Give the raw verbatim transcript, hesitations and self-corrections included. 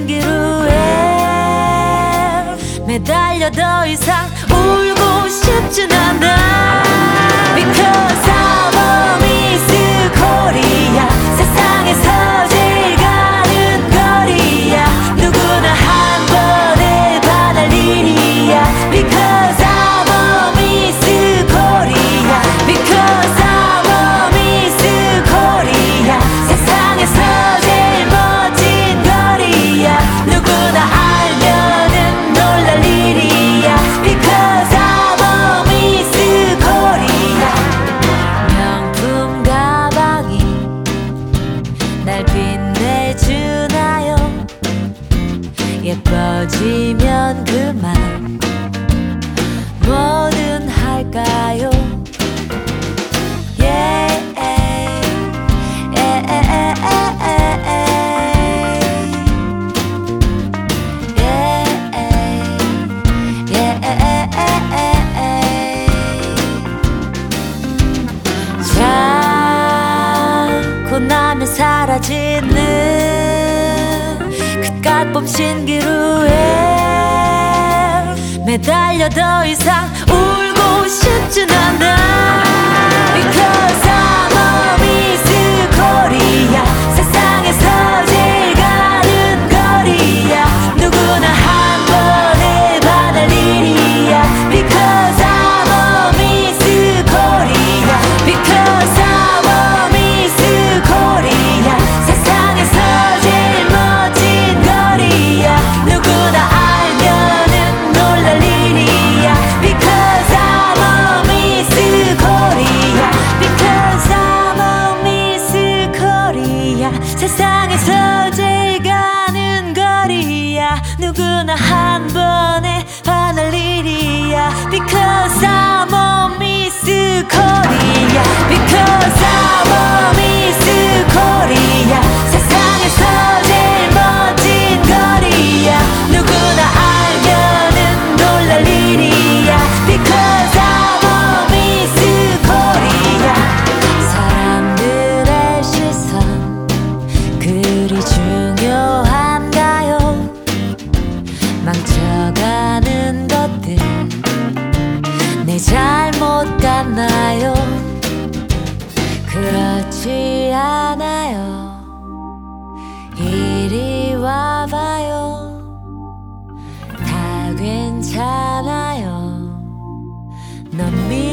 신기루에 매달려 더 이상 울고 싶진 않아. Because I'm a Miss Korea. 세상에서 제일 가는 거리야. 누구나 한 번에 반할 일이야. Because I'm a Miss Korea. Because I'm a Miss Korea. 세상에서 제일 멋진 거리야. 누구나 알면은 놀랄 일이야. Because I'm a Miss Korea. 명품 가방이 날 빛내주나요? 예뻐지면 그만 뭐든 할까요? Yeah. 자고 나면 사라지는 그깟 신기루에 매달려 더 이상 울고 싶진 않아. Because I'm a Miss Korea. 세상에서 제일 가는 거리야. 누구나 한 번에 반할 일이야. Because I'm a Miss Korea. Because I'm a Miss Korea. 세상에서 제일 멋진 거리야. 누구나 알면은 놀랄 일이야. Because I'm a Miss Korea. Because I'm a Miss Korea. 세상에서 제일 가는 거리야. 누구나 한 번에 반할 일이야. Because I'm a Miss Korea. Because I'm a Miss Korea. 세상에서 제일 멋진 거리야. 누구나 알면은 놀랄 일이야. Because I'm a Miss Korea. 사람들의 시선 그리 중요한가요? 망쳐가는 것들 내 잘못 같나요? 그렇지 않아요. 이리 와봐요. 다 괜찮아요. 넌 미